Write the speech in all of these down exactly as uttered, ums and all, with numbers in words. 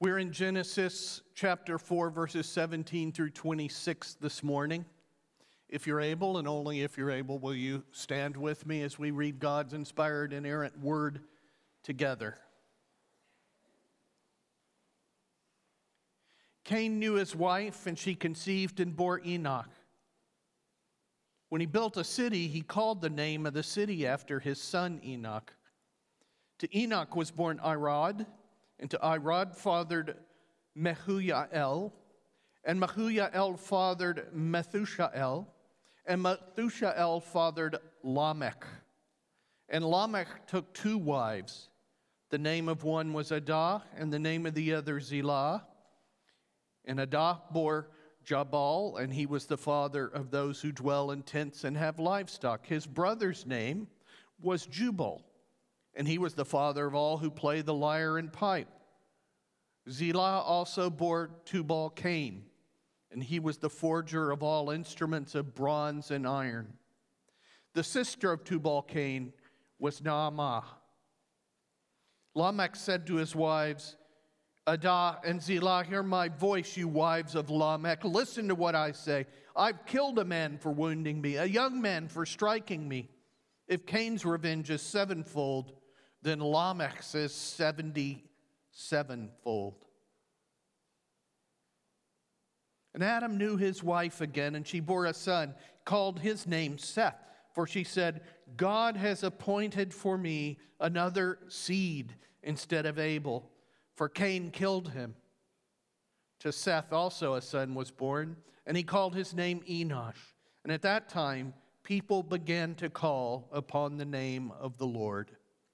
We're in Genesis chapter four, verses seventeen through twenty-six this morning. If you're able, and only if you're able, will you stand with me as we read God's inspired, inerrant word together? Cain knew his wife, and she conceived and bore Enoch. When he built a city, he called the name of the city after his son Enoch. To Enoch was born Irad, and to Irad fathered Mehujael, and Mehujael fathered Methushael, and Methushael fathered Lamech. And Lamech took two wives. The name of one was Adah, and the name of the other Zillah. And Adah bore Jabal, and he was the father of those who dwell in tents and have livestock. His brother's name was Jubal, and he was the father of all who play the lyre and pipe. Zillah also bore Tubal-Cain, and he was the forger of all instruments of bronze and iron. The sister of Tubal-Cain was Naamah. Lamech said to his wives, Adah and Zillah, hear my voice, you wives of Lamech. Listen to what I say. I've killed a man for wounding me, a young man for striking me. If Cain's revenge is sevenfold, then Lamech's is seventy-sevenfold. And Adam knew his wife again, and she bore a son, called his name Seth, for she said, God has appointed for me another seed instead of Abel, for Cain killed him. To Seth also a son was born, and he called his name Enosh. And at that time, people began to call upon the name of the Lord.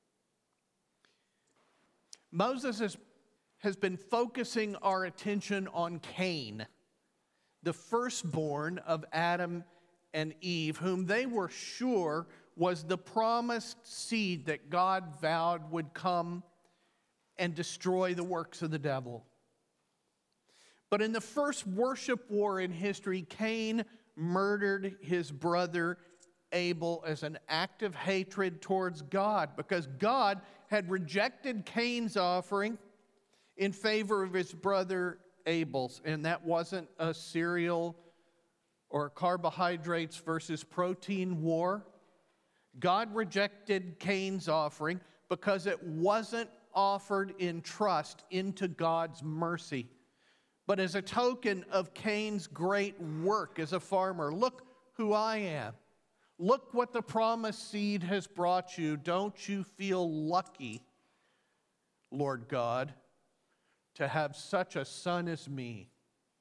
Moses has, has been focusing our attention on Cain, the firstborn of Adam and Eve, whom they were sure was the promised seed that God vowed would come and destroy the works of the devil. But in the first worship war in history, Cain murdered his brother Abel as an act of hatred towards God, because God had rejected Cain's offering in favor of his brother Abel's. And that wasn't a cereal or carbohydrates versus protein war. God rejected Cain's offering because it wasn't offered in trust into God's mercy, but as a token of Cain's great work as a farmer. Look who I am. Look what the promised seed has brought you. Don't you feel lucky, Lord God, to have such a son as me?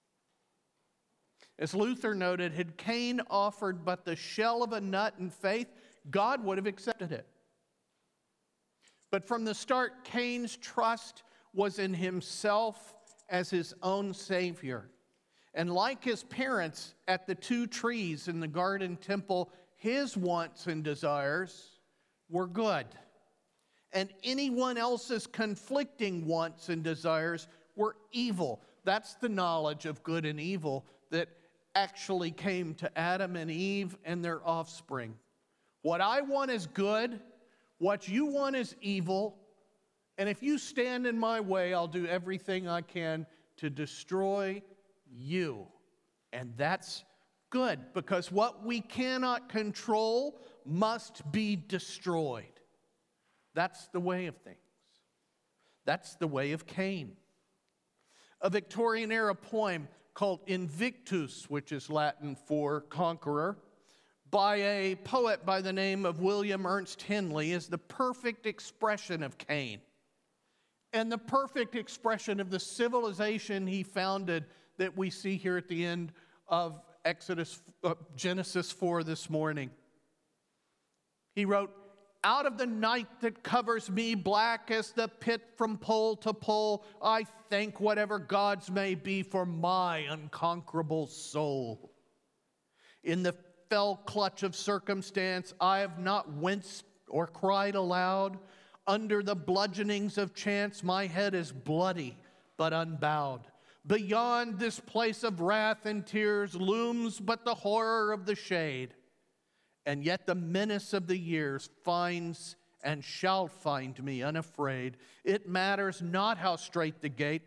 As Luther noted, had Cain offered but the shell of a nut in faith, God would have accepted it. But from the start, Cain's trust was in himself as his own Savior. And like his parents at the two trees in the garden temple, his wants and desires were good. And anyone else's conflicting wants and desires were evil. That's the knowledge of good and evil that actually came to Adam and Eve and their offspring. What I want is good. What you want is evil. And if you stand in my way, I'll do everything I can to destroy you. And that's good, because what we cannot control must be destroyed. That's the way of things. That's the way of Cain. A Victorian era poem called Invictus, which is Latin for conqueror, by a poet by the name of William Ernst Henley, is the perfect expression of Cain and the perfect expression of the civilization he founded that we see here at the end of Exodus, uh, Genesis four this morning. He wrote, out of the night that covers me black as the pit from pole to pole, I thank whatever gods may be for my unconquerable soul. In the fell clutch of circumstance, I have not winced or cried aloud. Under the bludgeonings of chance, my head is bloody but unbowed. Beyond this place of wrath and tears looms but the horror of the shade. And yet the menace of the years finds and shall find me unafraid. It matters not how straight the gate,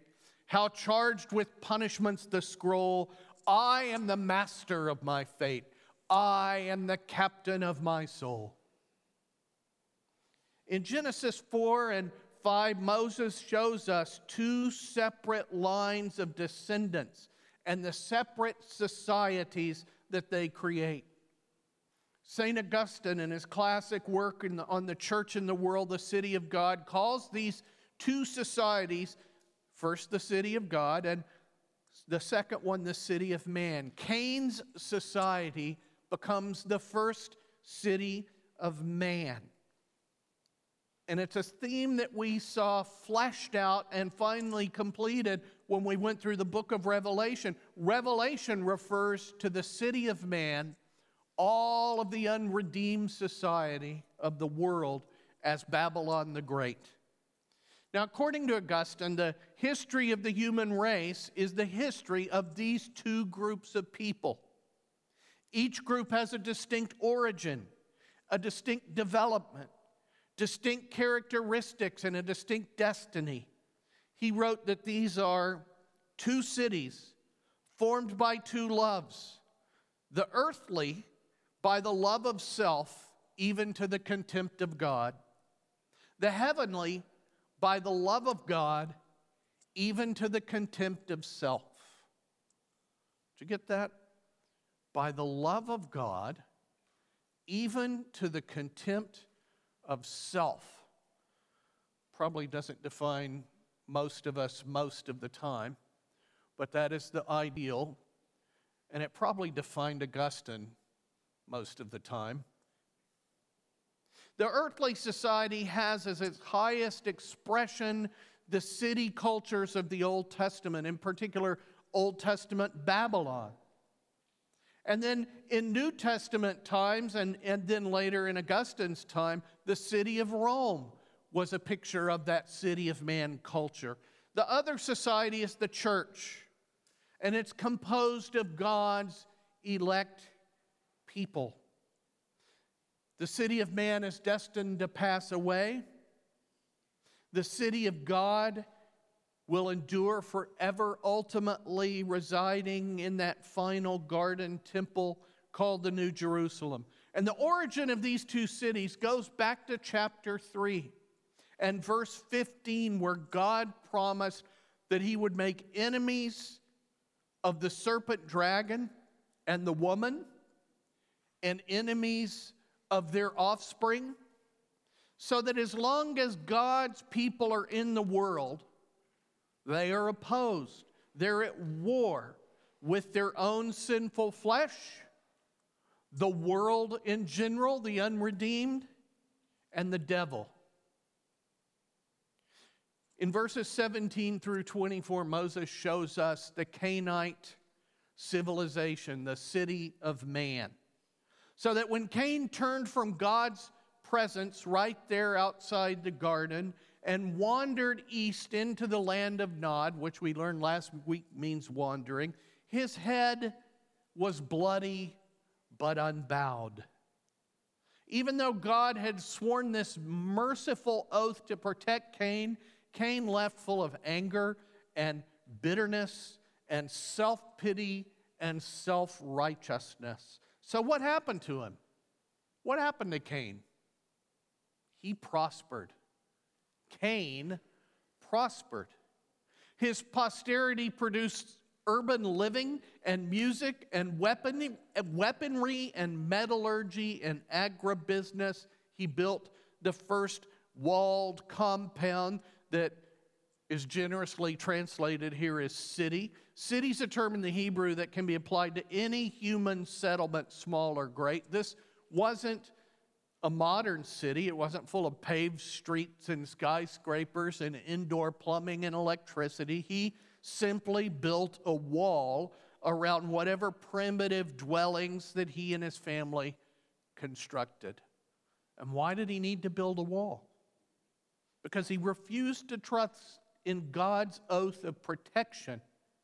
How charged with punishments the scroll, I am the master of my fate. I am the captain of my soul. In Genesis four and five, Moses shows us two separate lines of descendants and the separate societies that they create. Saint Augustine, in his classic work in the, on the church in the world, the city of God, calls these two societies, first the city of God, and the second one, the city of man. Cain's society becomes the first city of man. And it's a theme that we saw fleshed out and finally completed when we went through the book of Revelation. Revelation refers to the city of man, all of the unredeemed society of the world, as Babylon the Great. Now, according to Augustine, the history of the human race is the history of these two groups of people. Each group has a distinct origin, a distinct development, distinct characteristics, and a distinct destiny. He wrote that these are two cities formed by two loves. The earthly, by the love of self, even to the contempt of God. The heavenly, by the love of God, even to the contempt of self. Did you get that? By the love of God, even to the contempt of self. Probably doesn't define most of us most of the time, but that is the ideal, and it probably defined Augustine most of the time. The earthly society has as its highest expression the city cultures of the Old Testament, in particular, Old Testament Babylon. And then in New Testament times, and, and then later in Augustine's time, the city of Rome was a picture of that city of man culture. The other society is the church, and it's composed of God's elect people. The city of man is destined to pass away. The city of God will endure forever, ultimately residing in that final garden temple called the New Jerusalem. And the origin of these two cities goes back to chapter three and verse fifteen, where God promised that he would make enemies of the serpent dragon and the woman, and enemies of their offspring, so that as long as God's people are in the world, they are opposed. They're at war with their own sinful flesh, the world in general, the unredeemed, and the devil. In verses seventeen through twenty-four, Moses shows us the Canaanite civilization, the city of man. So that when Cain turned from God's presence right there outside the garden and wandered east into the land of Nod, which we learned last week means wandering, his head was bloody but unbowed. Even though God had sworn this merciful oath to protect Cain, Cain left full of anger and bitterness and self-pity and self-righteousness. So what happened to him? What happened to Cain? He prospered. Cain prospered. His posterity produced urban living and music and weapon, weaponry and metallurgy and agribusiness. He built the first walled compound that is generously translated here as city. City is a term in the Hebrew that can be applied to any human settlement, small or great. This wasn't a modern city. It wasn't full of paved streets and skyscrapers and indoor plumbing and electricity. He simply built a wall around whatever primitive dwellings that he and his family constructed. And why did he need to build a wall? Because he refused to trust in God's oath of protection.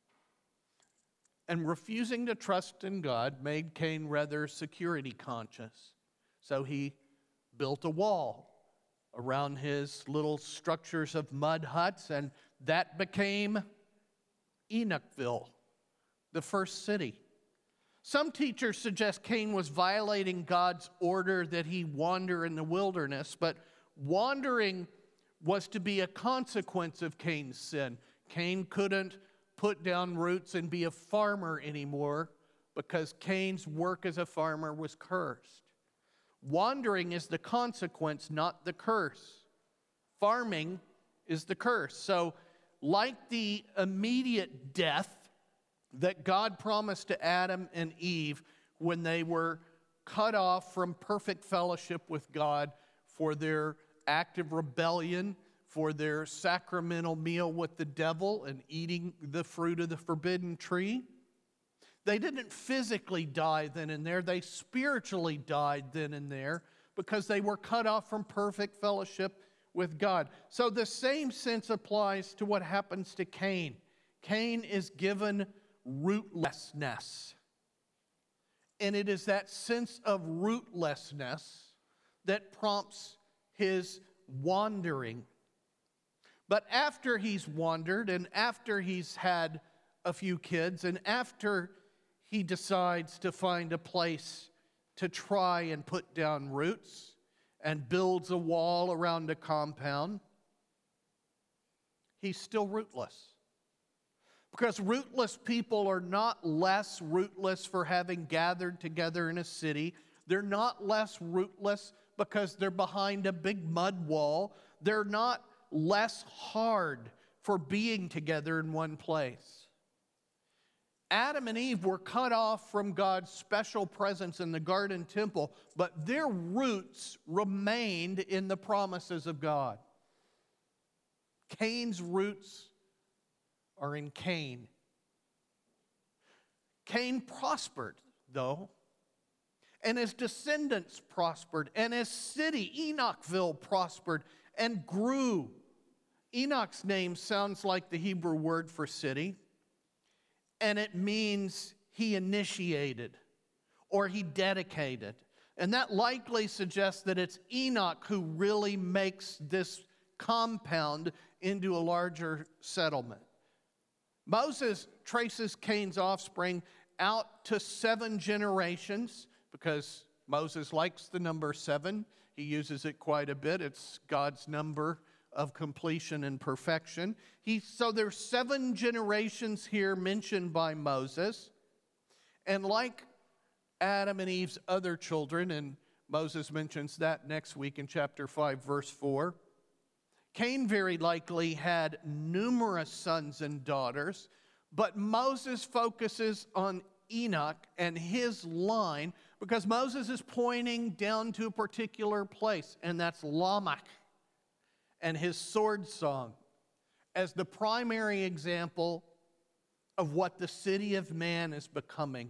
And refusing to trust in God made Cain rather security conscious. So he built a wall around his little structures of mud huts, and that became Enochville, the first city. Some teachers suggest Cain was violating God's order that he wander in the wilderness, but wandering was to be a consequence of Cain's sin. Cain couldn't put down roots and be a farmer anymore because Cain's work as a farmer was cursed. Wandering is the consequence, not the curse. Farming is the curse. So, like the immediate death that God promised to Adam and Eve when they were cut off from perfect fellowship with God for their act of rebellion, for their sacramental meal with the devil and eating the fruit of the forbidden tree. They didn't physically die then and there. They spiritually died then and there because they were cut off from perfect fellowship with God. So the same sense applies to what happens to Cain. Cain is given rootlessness. And it is that sense of rootlessness that prompts his wandering. But after he's wandered and after he's had a few kids and after he decides to find a place to try and put down roots and builds a wall around a compound, he's still rootless. Because rootless people are not less rootless for having gathered together in a city. They're not less rootless because they're behind a big mud wall. They're not less hard for being together in one place. Adam and Eve were cut off from God's special presence in the garden temple, but their roots remained in the promises of God. Cain's roots are in Cain. Cain prospered, though, and his descendants prospered, and his city, Enochville, prospered and grew. Enoch's name sounds like the Hebrew word for city, and it means he initiated or he dedicated. And that likely suggests that it's Enoch who really makes this compound into a larger settlement. Moses traces Cain's offspring out to seven generations because Moses likes the number seven. He uses it quite a bit. It's God's number of completion and perfection. He, so there's seven generations here mentioned by Moses. And like Adam and Eve's other children, and Moses mentions that next week in chapter five, verse four, Cain very likely had numerous sons and daughters, but Moses focuses on Enoch and his line because Moses is pointing down to a particular place, and that's Lamech and his sword song as the primary example of what the city of man is becoming.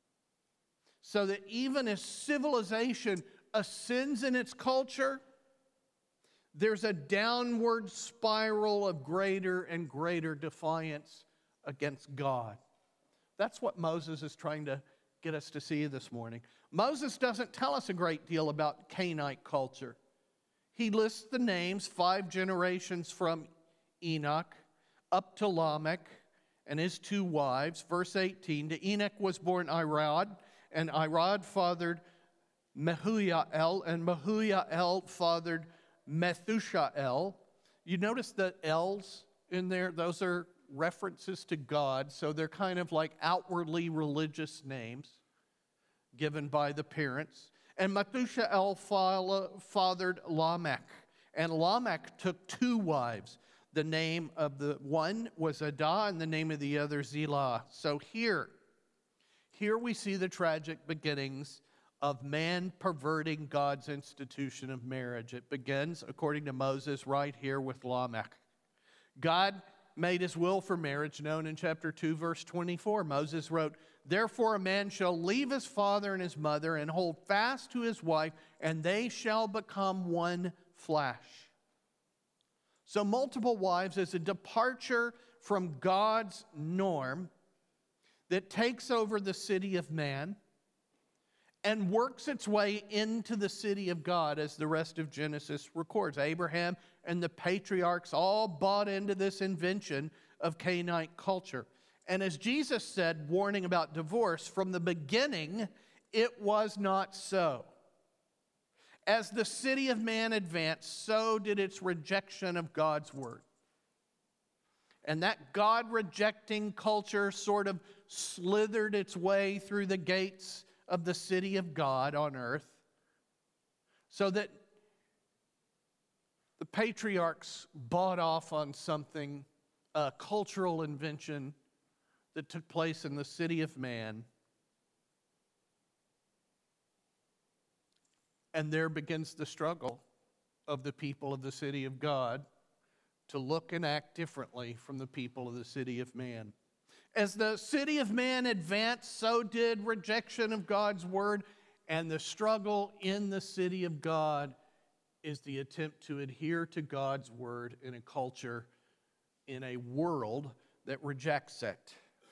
So that even as civilization ascends in its culture, there's a downward spiral of greater and greater defiance against God. That's what Moses is trying to get us to see this morning. Moses doesn't tell us a great deal about Canaanite culture. He lists the names, five generations from Enoch up to Lamech and his two wives. Verse eighteen, to Enoch was born Irad, and Irad fathered Mehujael, and Mehujael fathered Methushael. You notice the L's in there? Those are references to God, so they're kind of like outwardly religious names given by the parents. And Methushael fathered Lamech, and Lamech took two wives. The name of the one was Adah, and the name of the other Zillah. So here, here we see the tragic beginnings of man perverting God's institution of marriage. It begins, according to Moses, right here with Lamech. God made his will for marriage known in chapter two, verse twenty-four. Moses wrote, therefore a man shall leave his father and his mother and hold fast to his wife, and they shall become one flesh. So multiple wives is a departure from God's norm that takes over the city of man and works its way into the city of God, as the rest of Genesis records. Abraham and the patriarchs all bought into this invention of Canaanite culture. And as Jesus said, warning about divorce, from the beginning, it was not so. As the city of man advanced, so did its rejection of God's word. And that God-rejecting culture sort of slithered its way through the gates of the city of God on earth, so that the patriarchs bought off on something, a cultural invention that took place in the city of man. And there begins the struggle of the people of the city of God to look and act differently from the people of the city of man. As the city of man advanced, so did rejection of God's word, and the struggle in the city of God is the attempt to adhere to God's word in a culture, in a world that rejects it.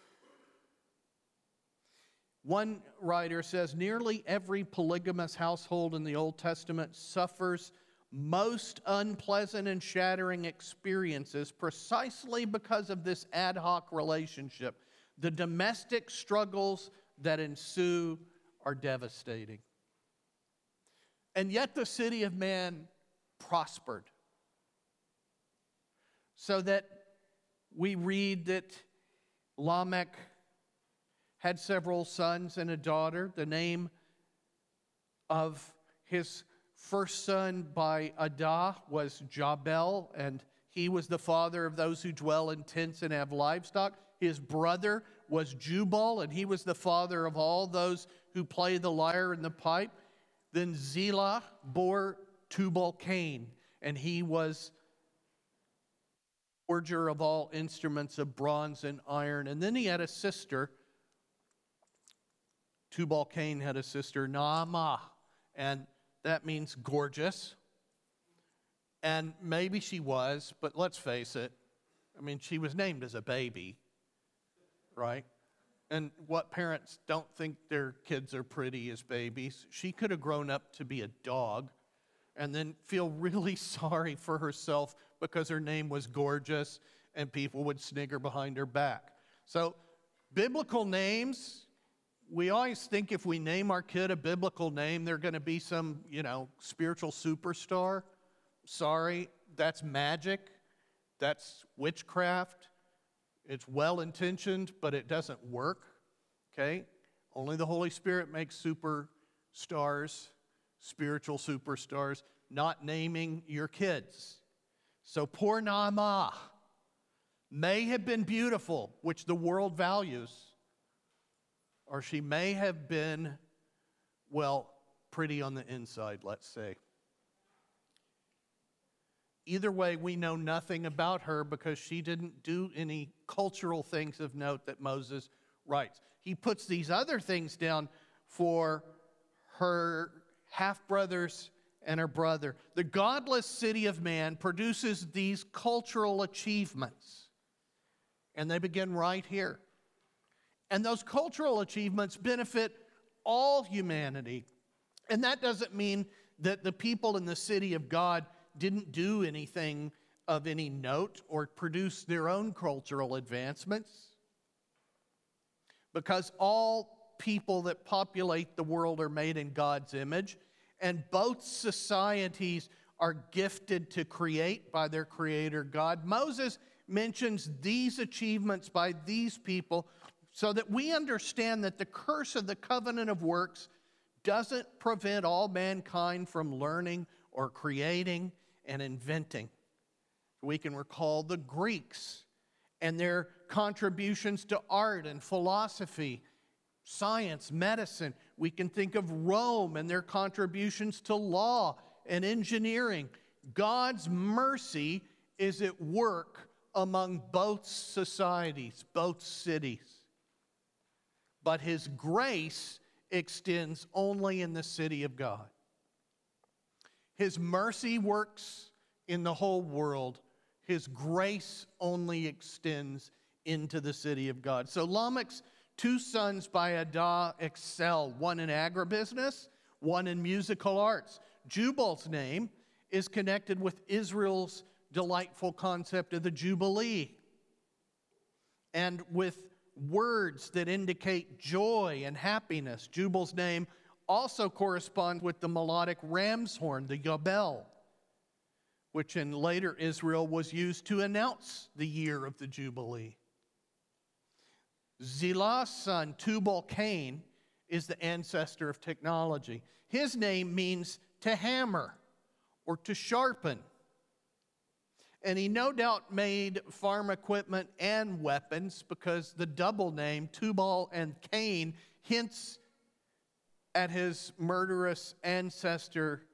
One writer says, nearly every polygamous household in the Old Testament suffers most unpleasant and shattering experiences precisely because of this ad hoc relationship. The domestic struggles that ensue are devastating. And yet the city of man prospered. So that we read that Lamech had several sons and a daughter. The name of his first son by Adah was Jabal, and he was the father of those who dwell in tents and have livestock. His brother was Jubal, and he was the father of all those who play the lyre and the pipe. Then Zillah bore Tubal-Cain, and he was forger of all instruments of bronze and iron. And then he had a sister. Tubal-Cain had a sister, Naamah, and that means gorgeous. And maybe she was, but let's face it, I mean, she was named as a baby, right? And what parents don't think their kids are pretty as babies? She could have grown up to be a dog and then feel really sorry for herself because her name was gorgeous and people would snigger behind her back. So, biblical names, we always think if we name our kid a biblical name, they're going to be some, you know, spiritual superstar. Sorry, that's magic. That's witchcraft. It's well-intentioned, but it doesn't work, okay? Only the Holy Spirit makes superstars, spiritual superstars, not naming your kids. So poor Naamah may have been beautiful, which the world values, or she may have been, well, pretty on the inside, let's say. Either way, we know nothing about her because she didn't do any cultural things of note that Moses writes. He puts these other things down for her half-brothers and her brother. The godless city of man produces these cultural achievements, and they begin right here. And those cultural achievements benefit all humanity. And that doesn't mean that the people in the city of God didn't do anything of any note or produce their own cultural advancements, because all people that populate the world are made in God's image, and both societies are gifted to create by their creator God. Moses mentions these achievements by these people so that we understand that the curse of the covenant of works doesn't prevent all mankind from learning or creating and inventing. We can recall the Greeks and their contributions to art and philosophy, science, medicine. We can think of Rome and their contributions to law and engineering. God's mercy is at work among both societies, both cities. But His grace extends only in the city of God. His mercy works in the whole world. His grace only extends into the city of God. So Lamech's two sons by Adah excel, one in agribusiness, one in musical arts. Jubal's name is connected with Israel's delightful concept of the Jubilee, and with words that indicate joy and happiness. Jubal's name also corresponds with the melodic ram's horn, the yobel, which in later Israel was used to announce the year of the Jubilee. Zilah's son, Tubal-Cain, is the ancestor of technology. His name means to hammer or to sharpen. And he no doubt made farm equipment and weapons, because the double name, Tubal and Cain, hints at his murderous ancestor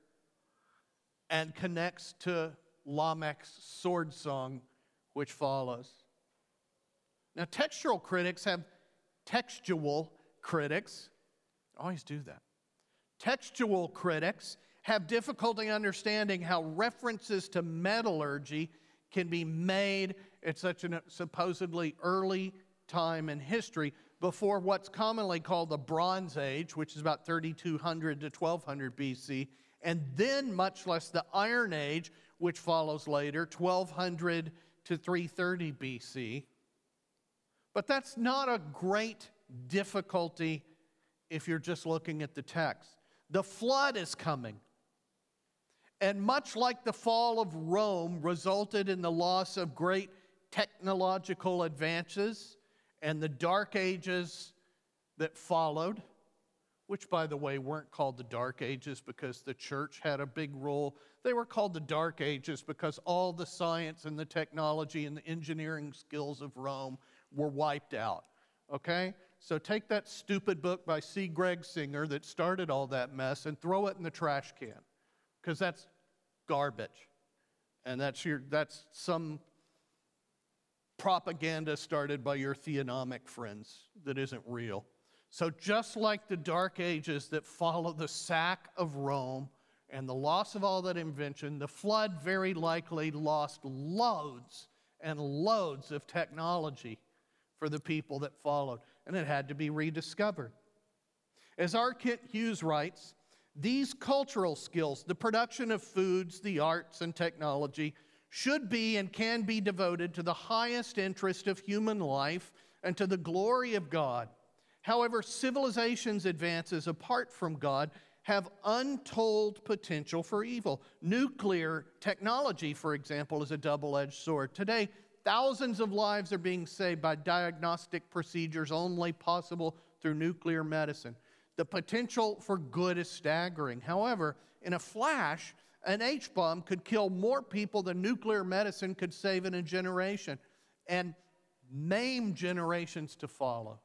and connects to Lamech's sword song, which follows. Now, textual critics have, textual critics, always do that. Textual critics have difficulty understanding how references to metallurgy can be made at such a supposedly early time in history, before what's commonly called the Bronze Age, which is about thirty-two hundred to twelve hundred B C, and then much less the Iron Age, which follows later, twelve hundred to three thirty B C. But that's not a great difficulty if you're just looking at the text. The flood is coming. And much like the fall of Rome resulted in the loss of great technological advances and the Dark Ages that followed, which, by the way, weren't called the Dark Ages because the church had a big role. They were called the Dark Ages because all the science and the technology and the engineering skills of Rome were wiped out, okay? So take that stupid book by C. Greg Singer that started all that mess and throw it in the trash can, because that's garbage. And that's your that's some propaganda started by your theonomic friends that isn't real. So just like the Dark Ages that follow the sack of Rome and the loss of all that invention, the flood very likely lost loads and loads of technology for the people that followed, and it had to be rediscovered. As R. Kent Hughes writes, these cultural skills, the production of foods, the arts, and technology, should be and can be devoted to the highest interest of human life and to the glory of God. However, civilization's advances apart from God have untold potential for evil. Nuclear technology, for example, is a double-edged sword. Today, thousands of lives are being saved by diagnostic procedures only possible through nuclear medicine. The potential for good is staggering. However, in a flash, an H-bomb could kill more people than nuclear medicine could save in a generation, and maim generations to follow.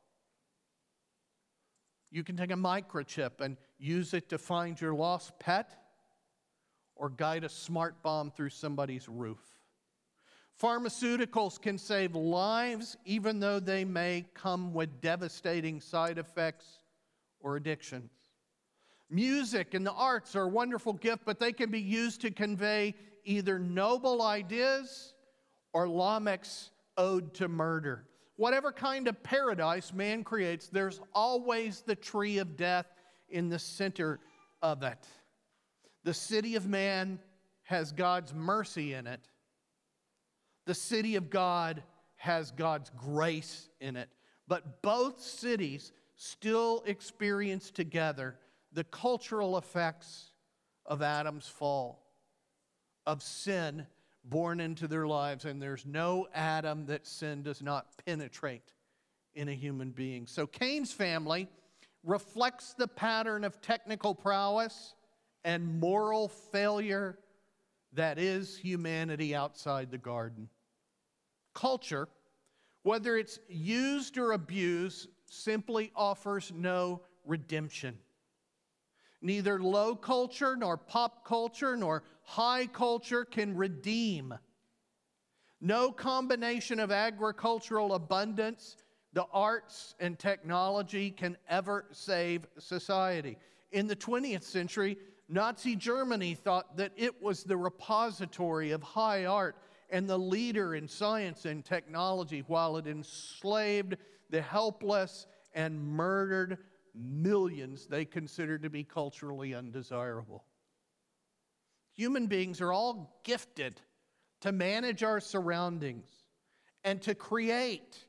You can take a microchip and use it to find your lost pet or guide a smart bomb through somebody's roof. Pharmaceuticals can save lives even though they may come with devastating side effects or addictions. Music and the arts are a wonderful gift, but they can be used to convey either noble ideas or Lamech's ode to murder. Whatever kind of paradise man creates, there's always the tree of death in the center of it. The city of man has God's mercy in it. The city of God has God's grace in it. But both cities still experience together the cultural effects of Adam's fall, of sin born into their lives, and there's no Adam that sin does not penetrate in a human being. So Cain's family reflects the pattern of technical prowess and moral failure that is humanity outside the garden. Culture, whether it's used or abused, simply offers no redemption. Neither low culture, nor pop culture, nor high culture can redeem. No combination of agricultural abundance, the arts, and technology can ever save society. In the twentieth century, Nazi Germany thought that it was the repository of high art and the leader in science and technology, while it enslaved the helpless and murdered millions they considered to be culturally undesirable. Human beings are all gifted to manage our surroundings and to create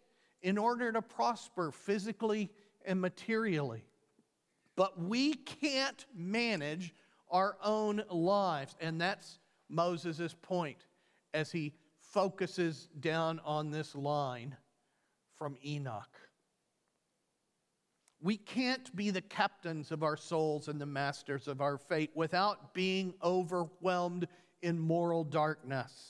in order to prosper physically and materially. But we can't manage our own lives. And that's Moses' point as he focuses down on this line from Enoch. We can't be the captains of our souls and the masters of our fate without being overwhelmed in moral darkness.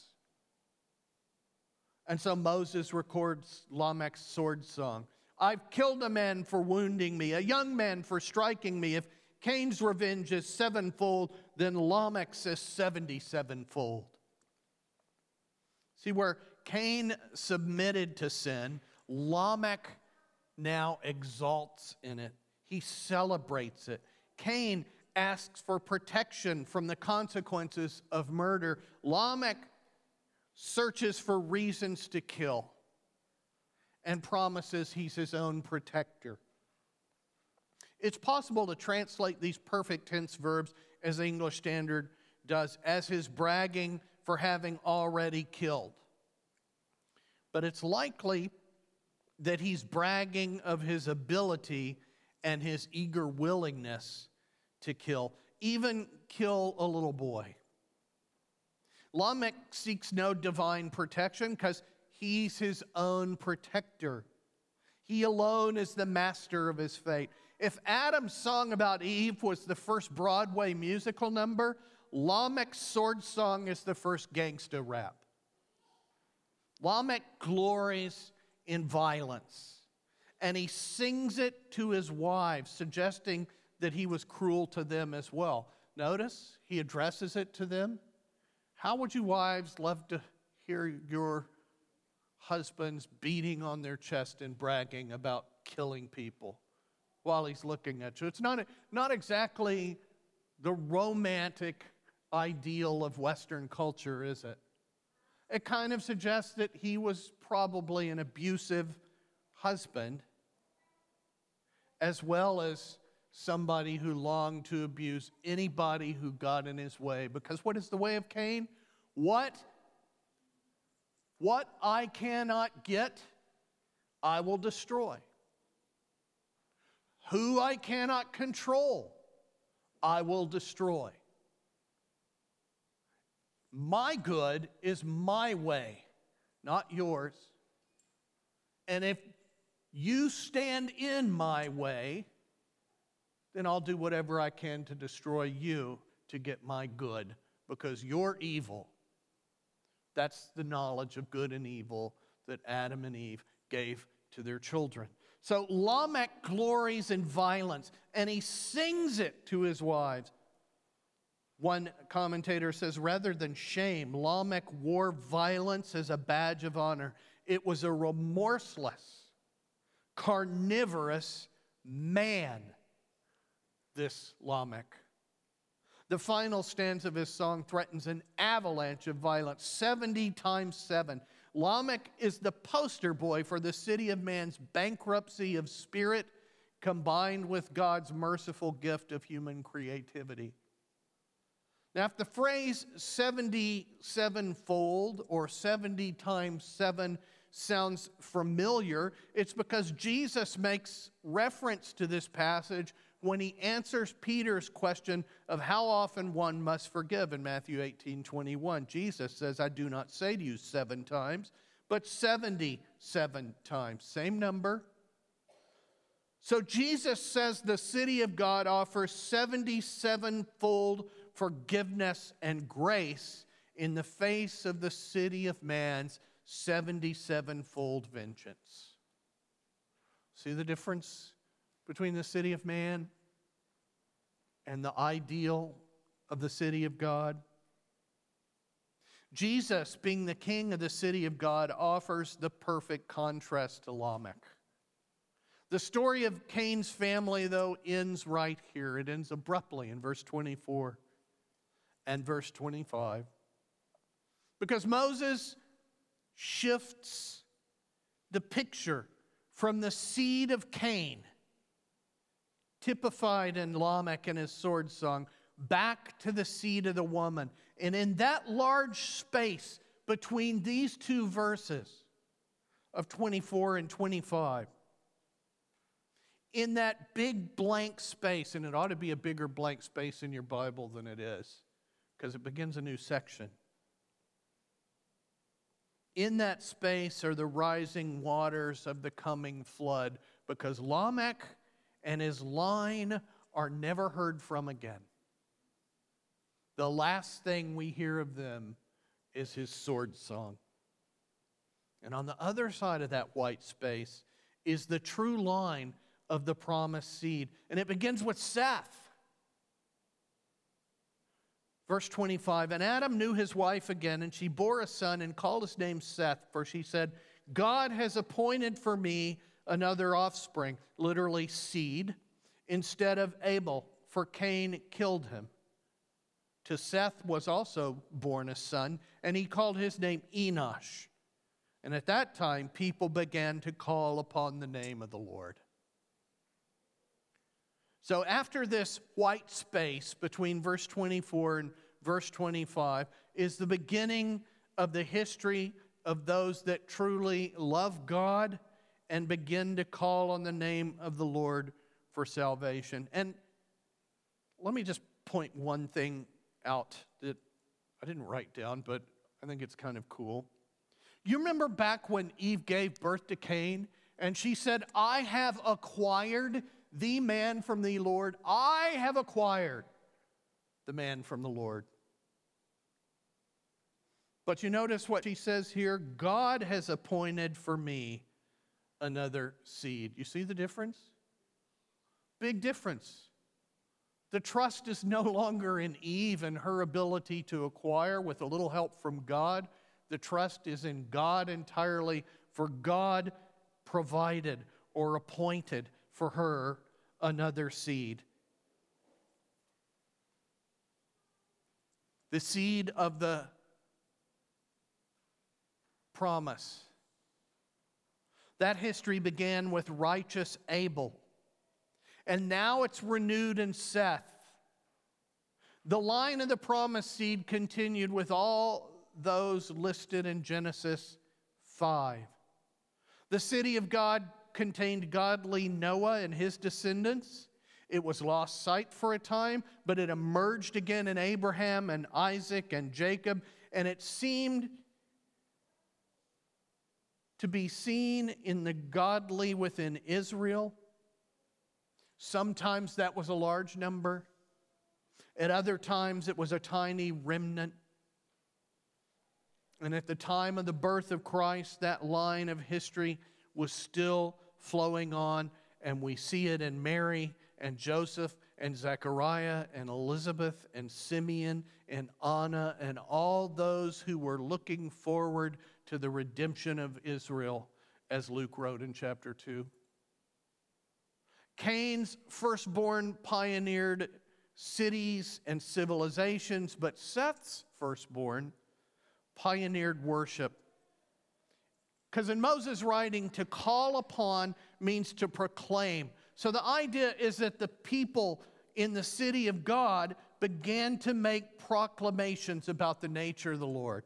And so Moses records Lamech's sword song. I've killed a man for wounding me, a young man for striking me. If Cain's revenge is sevenfold, then Lamech's is seventy-sevenfold. See, where Cain submitted to sin, Lamech now exalts in it. He celebrates it. Cain asks for protection from the consequences of murder. Lamech searches for reasons to kill and promises he's his own protector. It's possible to translate these perfect tense verbs, as the English Standard does, as his bragging for having already killed. But it's likely that he's bragging of his ability and his eager willingness to kill, even kill a little boy. Lamech seeks no divine protection because he's his own protector. He alone is the master of his fate. If Adam's song about Eve was the first Broadway musical number, Lamech's sword song is the first gangsta rap. Lamech glories in violence, and he sings it to his wives, suggesting that he was cruel to them as well. Notice, he addresses it to them. How would you wives love to hear your husbands beating on their chest and bragging about killing people while he's looking at you? It's not, not exactly the romantic ideal of Western culture, is it? It kind of suggests that he was probably an abusive husband, as well as somebody who longed to abuse anybody who got in his way. Because what is the way of Cain? What? What I cannot get, I will destroy. Who I cannot control, I will destroy. My good is my way, not yours. And if you stand in my way, then I'll do whatever I can to destroy you to get my good, because you're evil. That's the knowledge of good and evil that Adam and Eve gave to their children. So Lamech glories in violence, and he sings it to his wives. One commentator says, rather than shame, Lamech wore violence as a badge of honor. It was a remorseless, carnivorous man, this Lamech. The final stanza of his song threatens an avalanche of violence, seventy times seven. Lamech is the poster boy for the city of man's bankruptcy of spirit combined with God's merciful gift of human creativity. Now, if the phrase seventy-seven-fold or seventy times seven sounds familiar, it's because Jesus makes reference to this passage when he answers Peter's question of how often one must forgive in Matthew eighteen twenty-one. Jesus says, I do not say to you seven times, but seventy-seven times. Same number. So Jesus says the city of God offers seventy-seven-fold forgiveness and grace in the face of the city of man's seventy-seven-fold vengeance. See the difference between the city of man and the ideal of the city of God? Jesus, being the king of the city of God, offers the perfect contrast to Lamech. The story of Cain's family, though, ends right here. It ends abruptly in verse twenty-four and verse twenty-five. Because Moses shifts the picture from the seed of Cain, typified in Lamech and his sword song, back to the seed of the woman. And in that large space between these two verses, of twenty-four and twenty-five. In that big blank space, and it ought to be a bigger blank space in your Bible than it is, because it begins a new section. In that space are the rising waters of the coming flood, because Lamech and his line are never heard from again. The last thing we hear of them is his sword song. And on the other side of that white space is the true line of the promised seed. And it begins with Seth. Verse twenty-five, and Adam knew his wife again, and she bore a son and called his name Seth, for she said, God has appointed for me another offspring, literally seed, instead of Abel, for Cain killed him. To Seth was also born a son, and he called his name Enosh. And at that time, people began to call upon the name of the Lord. So after this white space between verse twenty-four and verse twenty-five is the beginning of the history of those that truly love God and begin to call on the name of the Lord for salvation. And let me just point one thing out that I didn't write down, but I think it's kind of cool. You remember back when Eve gave birth to Cain, and she said, I have acquired the man from the Lord. I have acquired the man from the Lord. But you notice what she says here? God has appointed for me another seed. You see the difference? Big difference. The trust is no longer in Eve and her ability to acquire with a little help from God. The trust is in God entirely, for God provided or appointed for her another seed. The seed of the promise. That history began with righteous Abel, and now it's renewed in Seth. The line of the promised seed continued with all those listed in Genesis five. The city of God contained godly Noah and his descendants. It was lost sight for a time, but it emerged again in Abraham and Isaac and Jacob, and it seemed to be seen in the godly within Israel. Sometimes that was a large number. At other times it was a tiny remnant. And at the time of the birth of Christ, that line of history was still flowing on, and we see it in Mary and Joseph and Zechariah and Elizabeth and Simeon and Anna and all those who were looking forward to the redemption of Israel, as Luke wrote in chapter two. Cain's firstborn pioneered cities and civilizations, but Seth's firstborn pioneered worship. Because in Moses' writing, to call upon means to proclaim. So the idea is that the people in the city of God began to make proclamations about the nature of the Lord.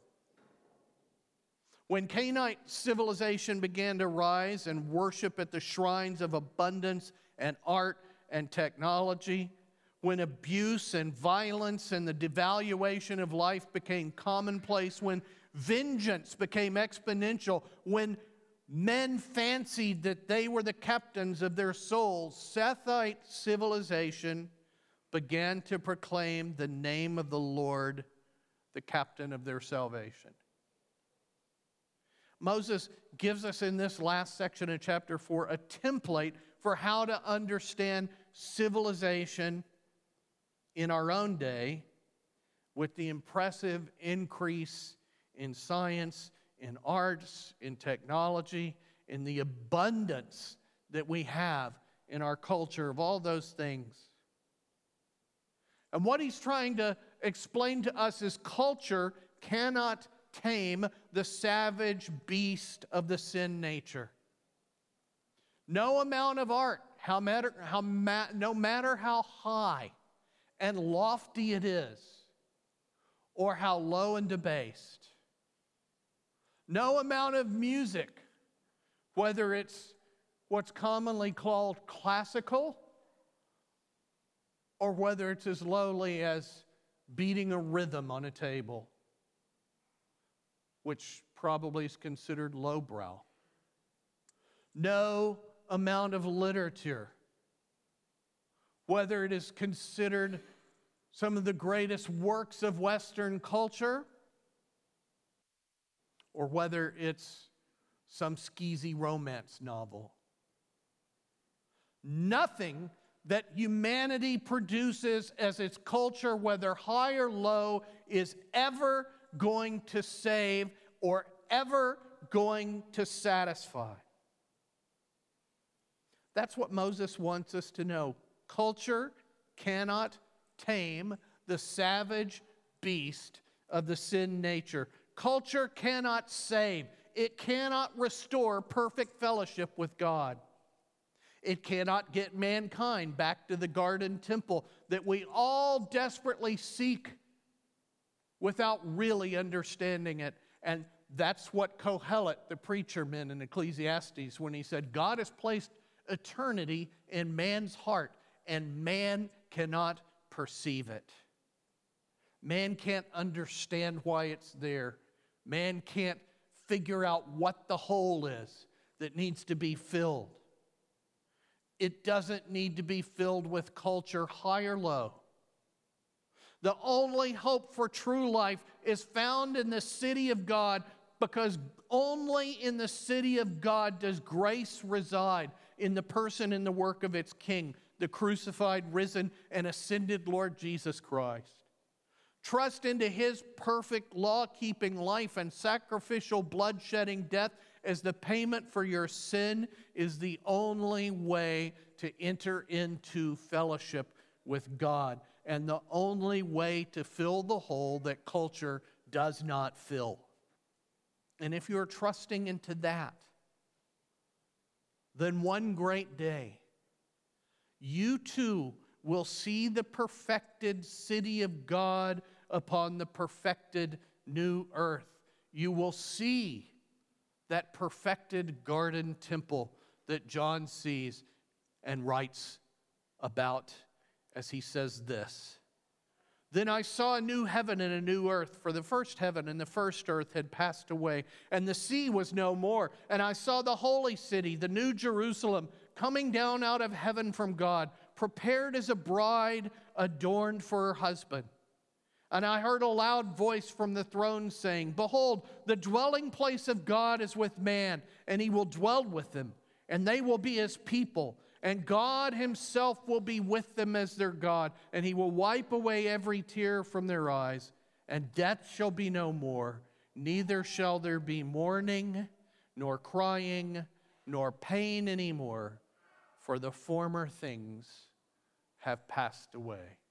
When Canaanite civilization began to rise and worship at the shrines of abundance and art and technology, when abuse and violence and the devaluation of life became commonplace, when vengeance became exponential, when men fancied that they were the captains of their souls, Sethite civilization began to proclaim the name of the Lord, the captain of their salvation. Moses gives us in this last section of chapter four a template for how to understand civilization in our own day with the impressive increase in science, in arts, in technology, in the abundance that we have in our culture of all those things. And what he's trying to explain to us is culture cannot tame the savage beast of the sin nature. No amount of art, how matter, how ma- no matter how high and lofty it is, or how low and debased, no amount of music, whether it's what's commonly called classical, or whether it's as lowly as beating a rhythm on a table, which probably is considered lowbrow. No amount of literature, whether it is considered some of the greatest works of Western culture, or whether it's some skeezy romance novel. Nothing that humanity produces as its culture, whether high or low, is ever going to save or ever going to satisfy. That's what Moses wants us to know. Culture cannot tame the savage beast of the sin nature. Culture cannot save. It cannot restore perfect fellowship with God. It cannot get mankind back to the garden temple that we all desperately seek without really understanding it. And that's what Kohelet, the preacher, meant in Ecclesiastes when he said, God has placed eternity in man's heart, and man cannot perceive it. Man can't understand why it's there. Man can't figure out what the hole is that needs to be filled. It doesn't need to be filled with culture, high or low. The only hope for true life is found in the city of God, because only in the city of God does grace reside, in the person and the work of its King, the crucified, risen, and ascended Lord Jesus Christ. Trust into His perfect law-keeping life and sacrificial blood-shedding death as the payment for your sin is the only way to enter into fellowship with God, and the only way to fill the hole that culture does not fill. And if you're trusting into that, then one great day, you too will see the perfected city of God upon the perfected new earth. You will see that perfected garden temple that John sees and writes about as he says this. Then I saw a new heaven and a new earth, for the first heaven and the first earth had passed away, and the sea was no more. And I saw the holy city, the new Jerusalem, coming down out of heaven from God, prepared as a bride adorned for her husband. And I heard a loud voice from the throne saying, Behold, the dwelling place of God is with man, and He will dwell with them, and they will be His people. And God Himself will be with them as their God, and He will wipe away every tear from their eyes, and death shall be no more. Neither shall there be mourning, nor crying, nor pain anymore, for the former things have passed away.